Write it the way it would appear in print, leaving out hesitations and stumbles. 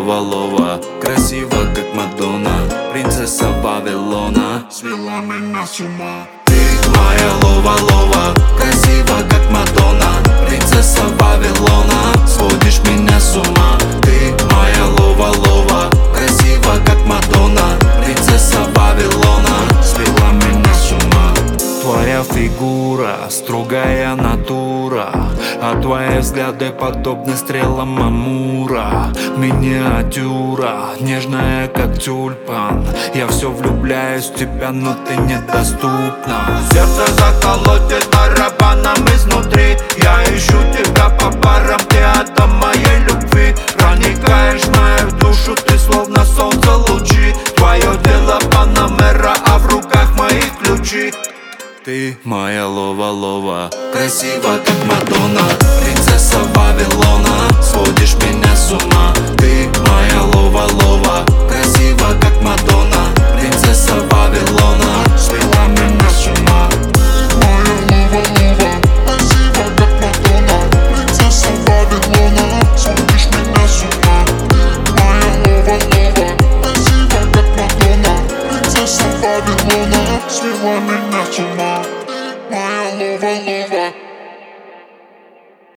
лова-лова, красива как Мадонна, принцесса Вавилона, свела меня с ума. Ты моя лова-лова, красива как Мадонна, принцесса Вавилона, сводишь меня с ума. Ты моя лова-лова, красива как Мадонна, принцесса Вавилона, свела меня с ума. Твоя фигура, строгая натура, а твои взгляды подобны стрелам Амура. Миниатюра, нежная как тюльпан, я все влюбляюсь в тебя, но ты недоступна. Сердце заколотит барабаном изнутри, я ищу тебя по парам, ты атом моей любви. Проникаешь в мою душу, ты словно солнце лучи. Твое дело Панамера, а в руках моих ключи. Ты моя лова-лова, красива как Мадонна, принцесса Вавилона, сводишь меня с ума. Ты моя лова-лова, красива как Мадонна, принцесса Вавилона, свела меня с ума. Моя лова-лова, красива как Мадонна, принцесса Вавилона, сводишь меня с ума. Моя лова-лова, красива как Мадонна, принцесса Вавилона, свела меня с ума. Моя лова-лова.